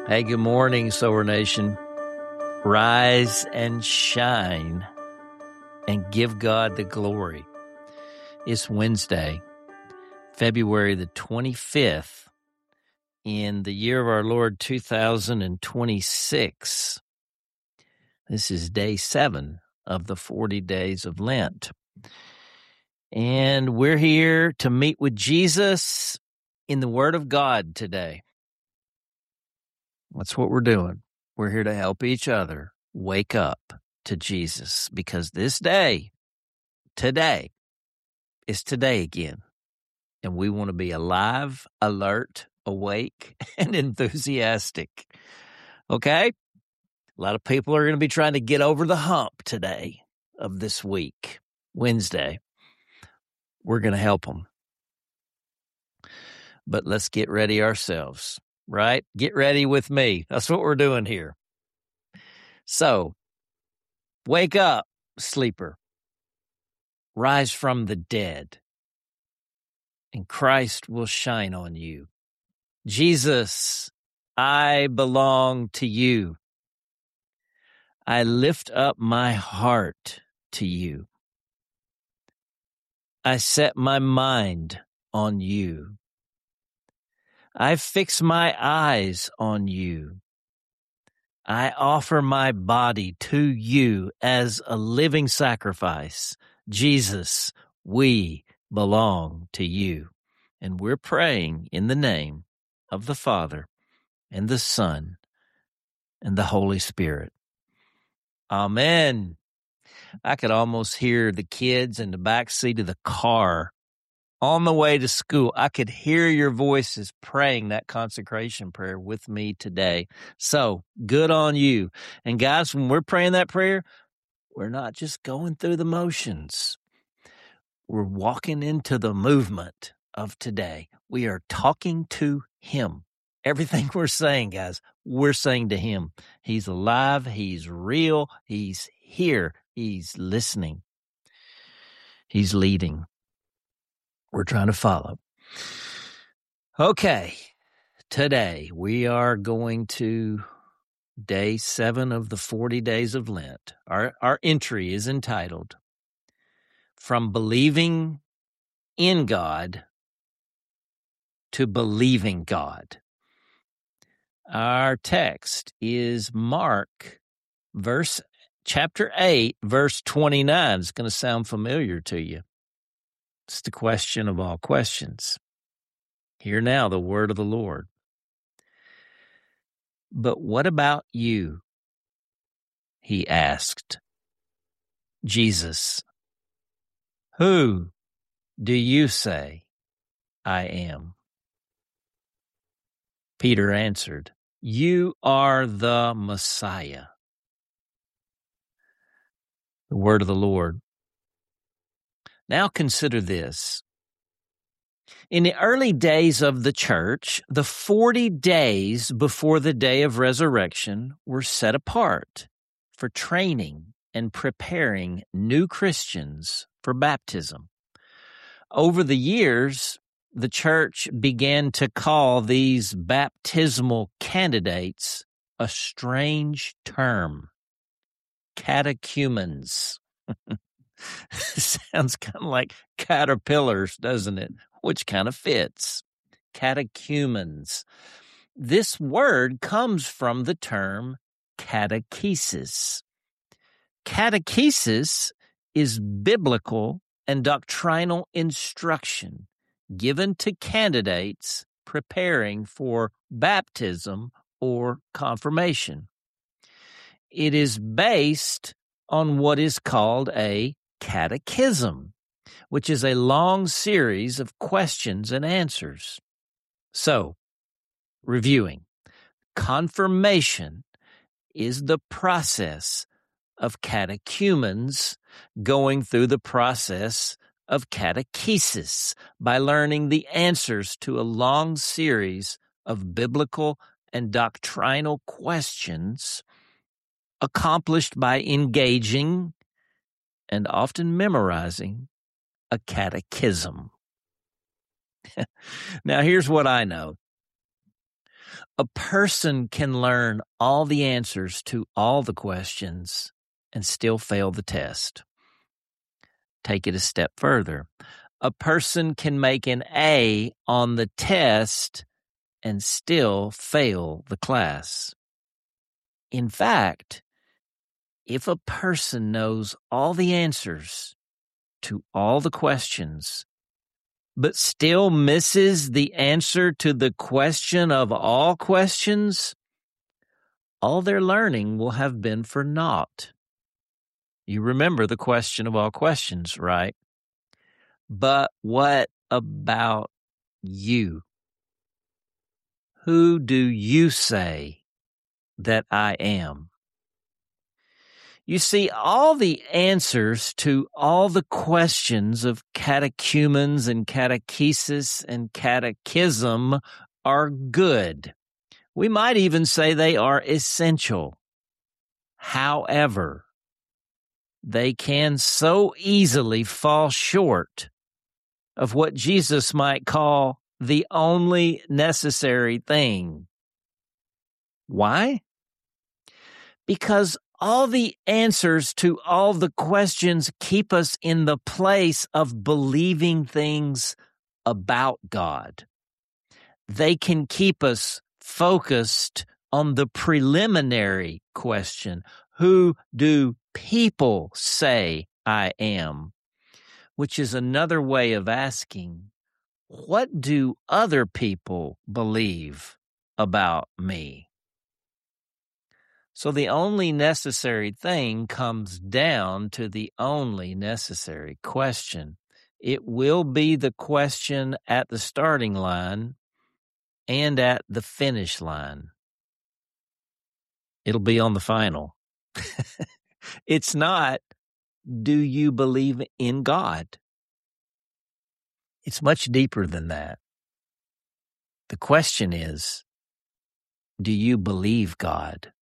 Hey, good morning, Sower Nation. Rise and shine and give God the glory. It's Wednesday, February the 25th, in the year of our Lord 2026. This is day 7 of the 40 days of Lent. And we're here to meet with Jesus in the Word of God today. That's what we're doing. We're here to help each other wake up to Jesus, because this day, today, is today again. And we want to be alive, alert, awake, and enthusiastic. Okay? A lot of people are going to be trying to get over the hump today of this week, Wednesday. We're going to help them. But let's get ready ourselves, right? Get ready with me. That's what we're doing here. So, wake up, sleeper. Rise from the dead, and Christ will shine on you. Jesus, I belong to you. I lift up my heart to you. I set my mind on you. I fix my eyes on you. I offer my body to you as a living sacrifice. Jesus, we belong to you. And we're praying in the name of the Father and the Son and the Holy Spirit. Amen. I could almost hear the kids in the back seat of the car on the way to school. I could hear your voices praying that consecration prayer with me today. So good on you. And guys, when we're praying that prayer, we're not just going through the motions. We're walking into the movement of today. We are talking to Him. Everything we're saying, guys, we're saying to Him. He's alive. He's real. He's here. He's listening. He's leading. We're trying to follow. Okay, today we are going to day 7 of the 40 days of Lent. Our entry is entitled, From Believing in God to Believing God. Our text is Mark, chapter 8, verse 29. It's going to sound familiar to you. It's the question of all questions. Hear now the word of the Lord. But what about you? He asked. Jesus, who do you say I am? Peter answered, You are the Messiah. The word of the Lord. Now consider this. In the early days of the church, the 40 days before the day of resurrection were set apart for training and preparing new Christians for baptism. Over the years, the church began to call these baptismal candidates a strange term, catechumens. Sounds kind of like caterpillars, doesn't it? Which kind of fits. Catechumens. This word comes from the term catechesis. Catechesis is biblical and doctrinal instruction given to candidates preparing for baptism or confirmation. It is based on what is called a catechism, which is a long series of questions and answers. So, reviewing, confirmation is the process of catechumens going through the process of catechesis by learning the answers to a long series of biblical and doctrinal questions accomplished by engaging and often memorizing a catechism. Now, here's what I know. A person can learn all the answers to all the questions and still fail the test. Take it a step further. A person can make an A on the test and still fail the class. In fact, if a person knows all the answers to all the questions, but still misses the answer to the question of all questions, all their learning will have been for naught. You remember the question of all questions, right? But what about you? Who do you say that I am? You see, all the answers to all the questions of catechumens and catechesis and catechism are good. We might even say they are essential. However, they can so easily fall short of what Jesus might call the only necessary thing. Why? Because all the answers to all the questions keep us in the place of believing things about God. They can keep us focused on the preliminary question, who do people say I am? Which is another way of asking, what do other people believe about me? So the only necessary thing comes down to the only necessary question. It will be the question at the starting line and at the finish line. It'll be on the final. It's not, do you believe in God? It's much deeper than that. The question is, do you believe God?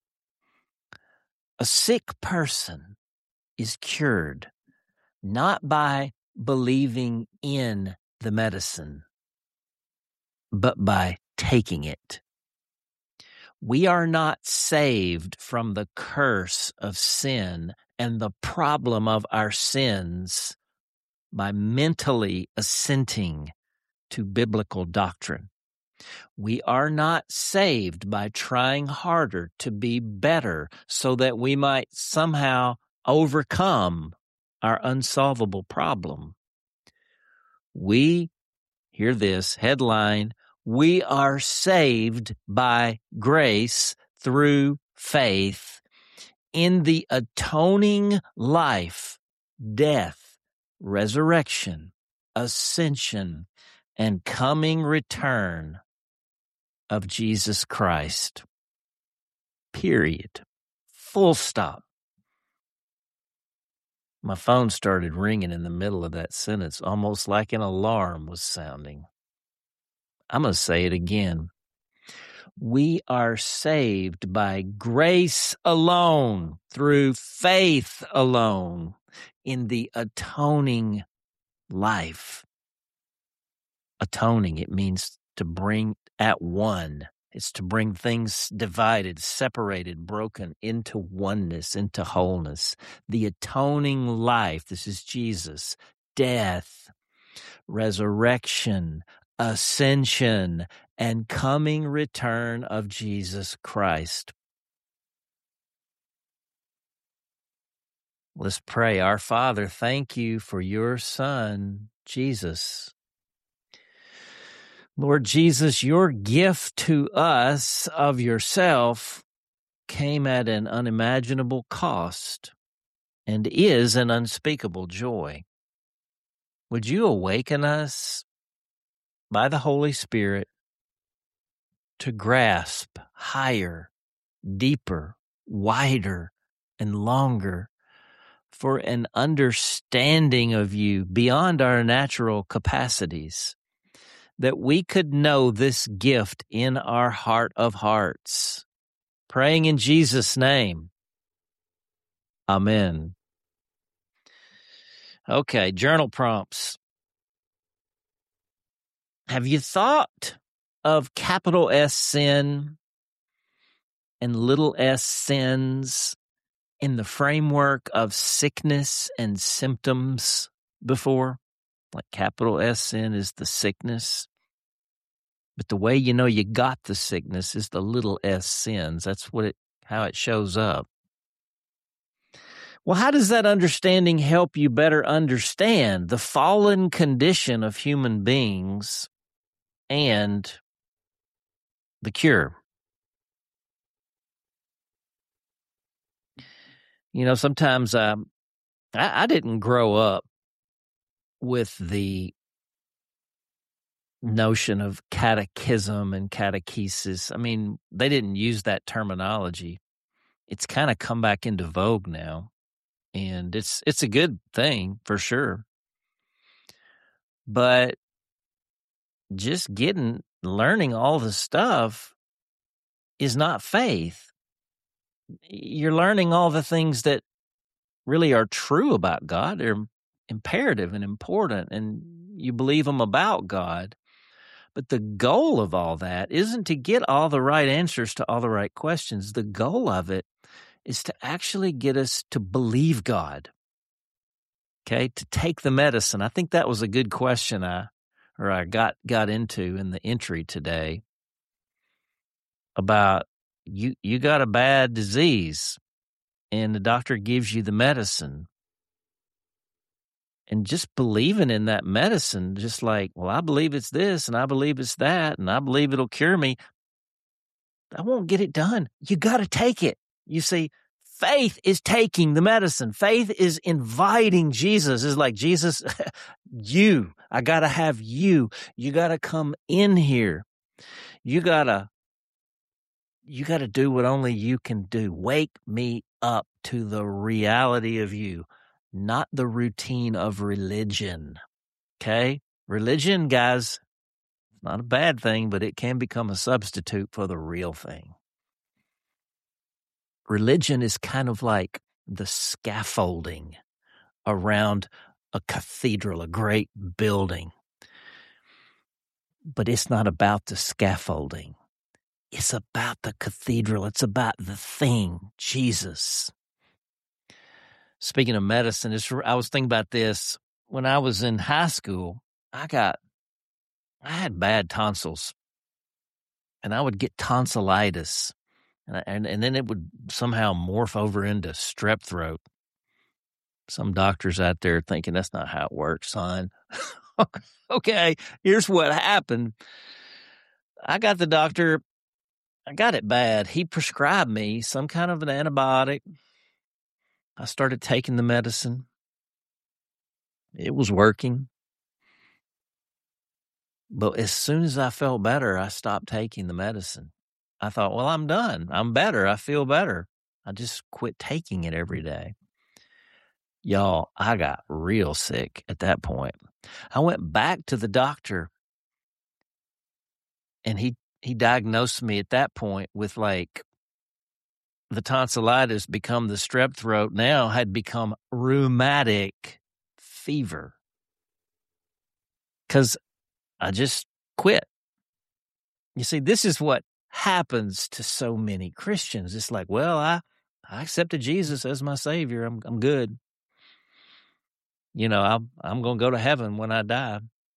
A sick person is cured not by believing in the medicine, but by taking it. We are not saved from the curse of sin and the problem of our sins by mentally assenting to biblical doctrine. We are not saved by trying harder to be better so that we might somehow overcome our unsolvable problem. We, hear this headline, we are saved by grace through faith in the atoning life, death, resurrection, ascension, and coming return of Jesus Christ. Period. Full stop. My phone started ringing in the middle of that sentence, almost like an alarm was sounding. I'm going to say it again. We are saved by grace alone, through faith alone, in the atoning life. Atoning, it means to bring at one. It's to bring things divided, separated, broken into oneness, into wholeness. The atoning life, this is Jesus, death, resurrection, ascension, and coming return of Jesus Christ. Let's pray. Our Father, thank you for your Son, Jesus. Lord Jesus, your gift to us of yourself came at an unimaginable cost and is an unspeakable joy. Would you awaken us by the Holy Spirit to grasp higher, deeper, wider, and longer for an understanding of you beyond our natural capacities, that we could know this gift in our heart of hearts. Praying in Jesus' name. Amen. Okay, journal prompts. Have you thought of capital S sin and little s sins in the framework of sickness and symptoms before? Like capital S sin is the sickness, but the way you know you got the sickness is the little s sins. That's how it shows up. Well, how does that understanding help you better understand the fallen condition of human beings and the cure? You know, sometimes I didn't grow up with the notion of catechism and catechesis. I mean, they didn't use that terminology. It's kind of come back into vogue now, and it's a good thing for sure. But just learning all the stuff is not faith. You're learning all the things that really are true about God. They're imperative and important, and you believe them about God. But the goal of all that isn't to get all the right answers to all the right questions. The goal of it is to actually get us to believe God, okay, to take the medicine. I think that was a good question I got into in the entry today about you got a bad disease and the doctor gives you the medicine. And just believing in that medicine, just like, well, I believe it's this and I believe it's that and I believe it'll cure me. I won't get it done. You got to take it. You see, faith is taking the medicine. Faith is inviting Jesus. It's like, Jesus, I got to have you. You got to come in here. You got to do what only you can do. Wake me up to the reality of you, not the routine of religion. Okay? Religion, guys, not a bad thing, but it can become a substitute for the real thing. Religion is kind of like the scaffolding around a cathedral, a great building. But it's not about the scaffolding. It's about the cathedral. It's about the thing, Jesus. Speaking of medicine, I was thinking about this. When I was in high school, I had bad tonsils, and I would get tonsillitis, and then it would somehow morph over into strep throat. Some doctors out there thinking that's not how it works, son. Okay, here's what happened. I got the doctor. I got it bad. He prescribed me some kind of an antibiotic. I started taking the medicine. It was working. But as soon as I felt better, I stopped taking the medicine. I thought, well, I'm done. I'm better. I feel better. I just quit taking it every day. Y'all, I got real sick at that point. I went back to the doctor, and he diagnosed me at that point with like the tonsillitis become the strep throat now had become rheumatic fever because I just quit. You see, this is what happens to so many Christians. It's like, well, I accepted Jesus as my Savior. I'm good. You know, I'm going to go to heaven when I die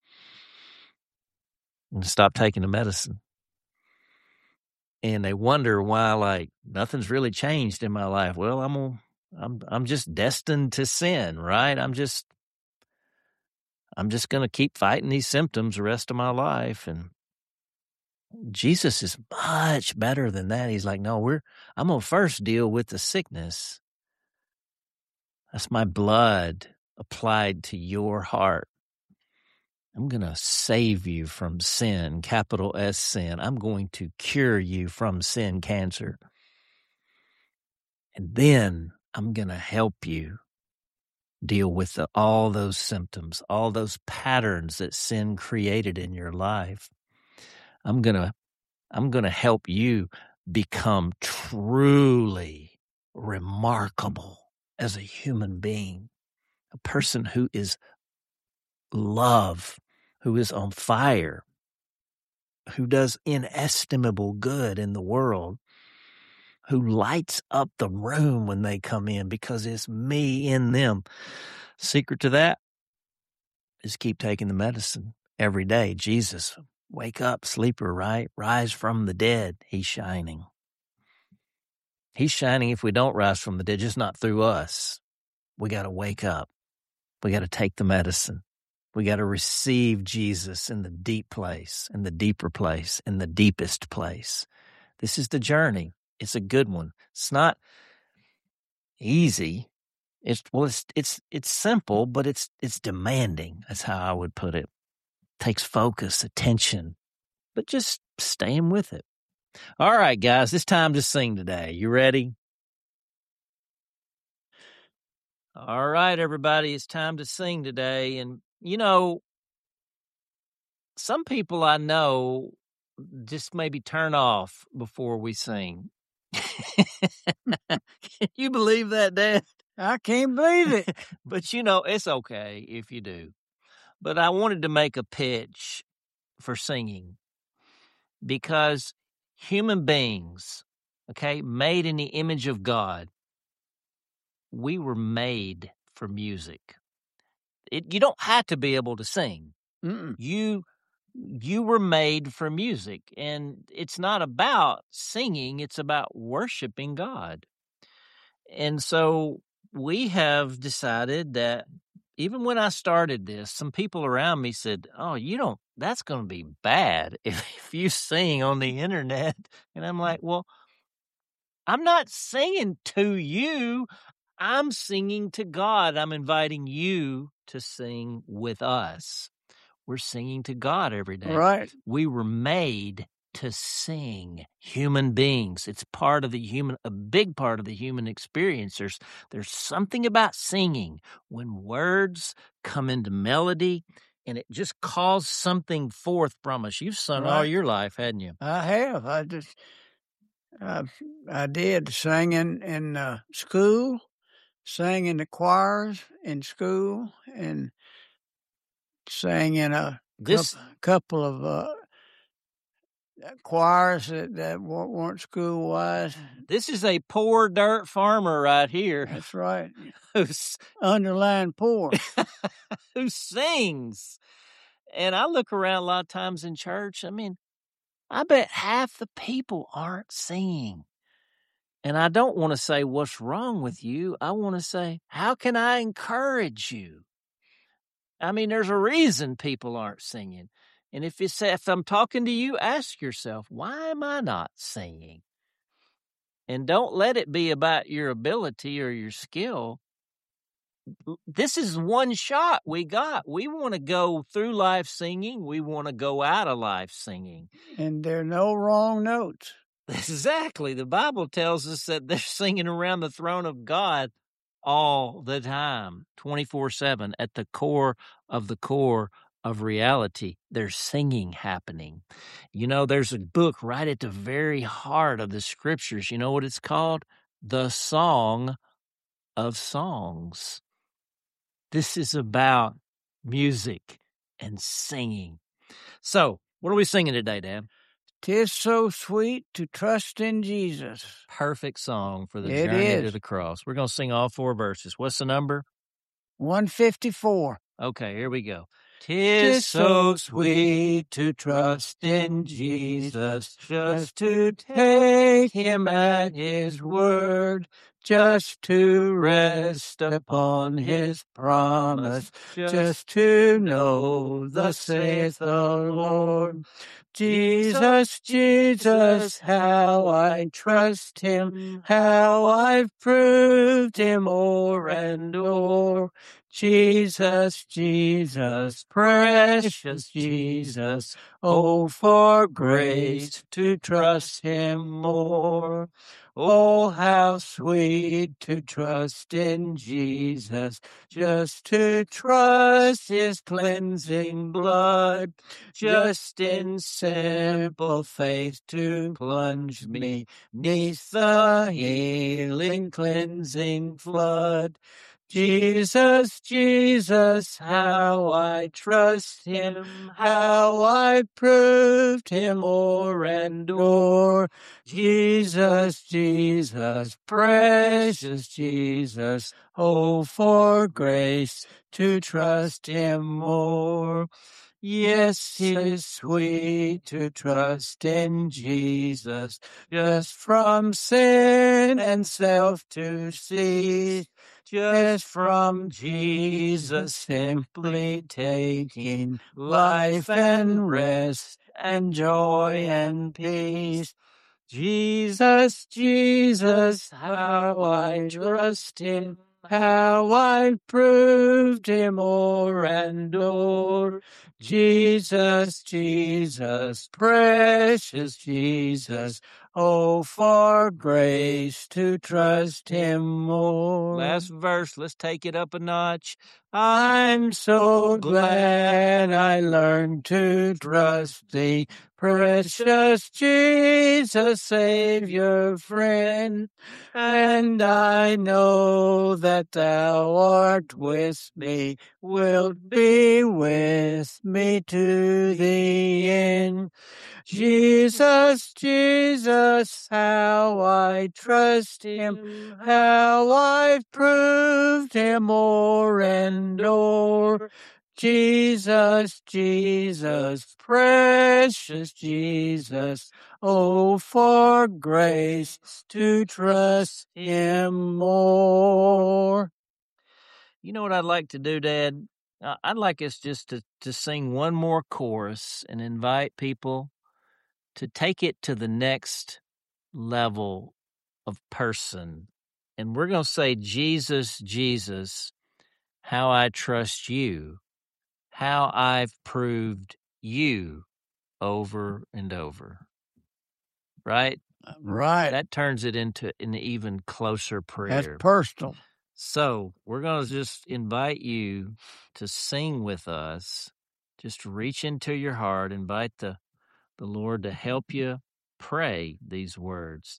and stop taking the medicine. And they wonder why, like, nothing's really changed in my life. Well, I'm just destined to sin, right? I'm just going to keep fighting these symptoms the rest of my life. And Jesus is much better than that. He's like, no, I'm going to first deal with the sickness. That's my blood applied to your heart. I'm going to save you from sin, capital S sin. I'm going to cure you from sin cancer. And then I'm going to help you deal with all those symptoms, all those patterns that sin created in your life. I'm going to help you become truly remarkable as a human being, a person who is love, who is on fire, who does inestimable good in the world, who lights up the room when they come in because it's me in them. Secret to that is keep taking the medicine every day. Jesus, wake up, sleeper, right? Rise from the dead. He's shining. He's shining if we don't rise from the dead, just not through us. We got to wake up. We got to take the medicine. We got to receive Jesus in the deep place, in the deeper place, in the deepest place. This is the journey. It's a good one. It's not easy. It's simple, but it's demanding. That's how I would put it. Takes focus, attention, but just staying with it. All right, guys, it's time to sing today. You ready? All right, everybody, it's time to sing today. And, some people I know just maybe turn off before we sing. Can you believe that, Dad? I can't believe it. But, it's okay if you do. But I wanted to make a pitch for singing because human beings, made in the image of God, we were made for music. You don't have to be able to sing. Mm-mm. You were made for music, and it's not about singing, it's about worshiping God. And so we have decided that even when I started this, some people around me said, "Oh, that's going to be bad if you sing on the internet." And I'm like, well, I'm not singing to you. I'm singing to God. I'm inviting you to sing with us. We're singing to God every day. Right. We were made to sing, human beings. It's a big part of the human experience. There's something about singing when words come into melody and it just calls something forth from us. You've sung all your life, hadn't you? I have. I did sing in school, sang in the choirs in school, and sang in a couple of choirs that weren't school-wise. This is a poor dirt farmer right here. That's right. Who's underlined poor. Who sings. And I look around a lot of times in church. I mean, I bet half the people aren't singing. And I don't want to say, what's wrong with you? I want to say, how can I encourage you? I mean, there's a reason people aren't singing. And if I'm talking to you, ask yourself, why am I not singing? And don't let it be about your ability or your skill. This is one shot we got. We want to go through life singing. We want to go out of life singing. And there are no wrong notes. Exactly. The Bible tells us that they're singing around the throne of God all the time, 24/7, at the core of reality. There's singing happening. There's a book right at the very heart of the scriptures. You know what it's called? The Song of Songs. This is about music and singing. So, what are we singing today, Dad? 'Tis so sweet to trust in Jesus. Perfect song for the journey to the cross. We're going to sing all 4 verses. What's the number? 154. Okay, here we go. 'Tis so sweet to trust in Jesus, just to take him at his word, just to rest upon his promise, just to know thus saith the Lord. Jesus, Jesus, how I trust him, how I've proved him o'er and o'er. Jesus, Jesus, precious Jesus, oh, for grace to trust him more. Oh, how sweet to trust in Jesus, just to trust his cleansing blood, just in simple faith to plunge me 'neath the healing cleansing flood. Jesus, Jesus, how I trust him, how I proved him o'er and o'er. Jesus, Jesus, precious Jesus, oh, for grace to trust him more. Yes, it is sweet to trust in Jesus, just from sin and self to cease. Just from Jesus simply taking life and rest and joy and peace. Jesus, Jesus, how I trust him, how I proved him o'er and o'er. Jesus, Jesus, precious Jesus, oh, for grace to trust him more. Last verse, let's take it up a notch. I'm so glad I learned to trust thee, precious Jesus, Savior, friend. And I know that thou art with me, wilt be with me to the end. Jesus, Jesus, how I trust him, how I've proved him o'er and o'er. Jesus, Jesus, precious Jesus, oh, for grace to trust him more. You know what I'd like to do, Dad? I'd like us just to sing one more chorus and invite people to take it to the next level of person. And we're going to say, Jesus, Jesus, how I trust you, how I've proved you over and over. Right? Right. That turns it into an even closer prayer. That's personal. So we're going to just invite you to sing with us. Just reach into your heart, invite the Lord to help you pray these words.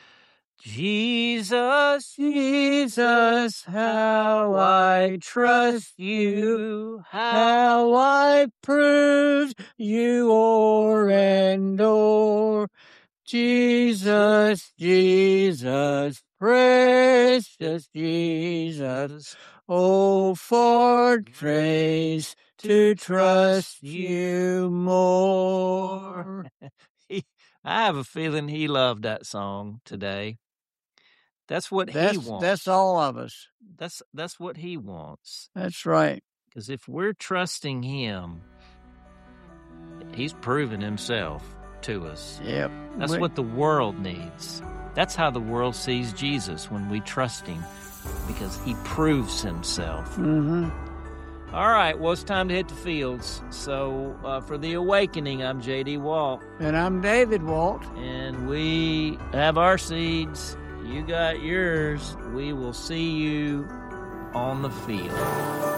Jesus, Jesus, how I trust you, how I proved you o'er and o'er. Jesus, Jesus, precious Jesus, oh, for grace to trust you more. I have a feeling he loved that song today. That's what he wants. That's all of us. That's what he wants. That's right. Because if we're trusting him, he's proven himself to us. Yep. That's what the world needs. That's how the world sees Jesus, when we trust him, because he proves himself. Mm-hmm. All right, well, it's time to hit the fields. So for The Awakening, I'm J.D. Walt. And I'm David Walt. And we have our seeds. You got yours. We will see you on the field.